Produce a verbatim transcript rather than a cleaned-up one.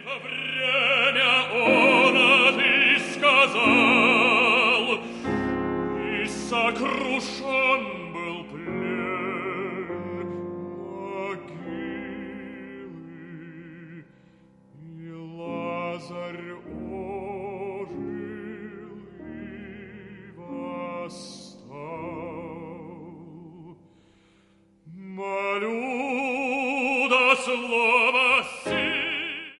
Время он отысказал, и сокрушен был плен могилы, и Лазарь ожил и восстал. Молю да слово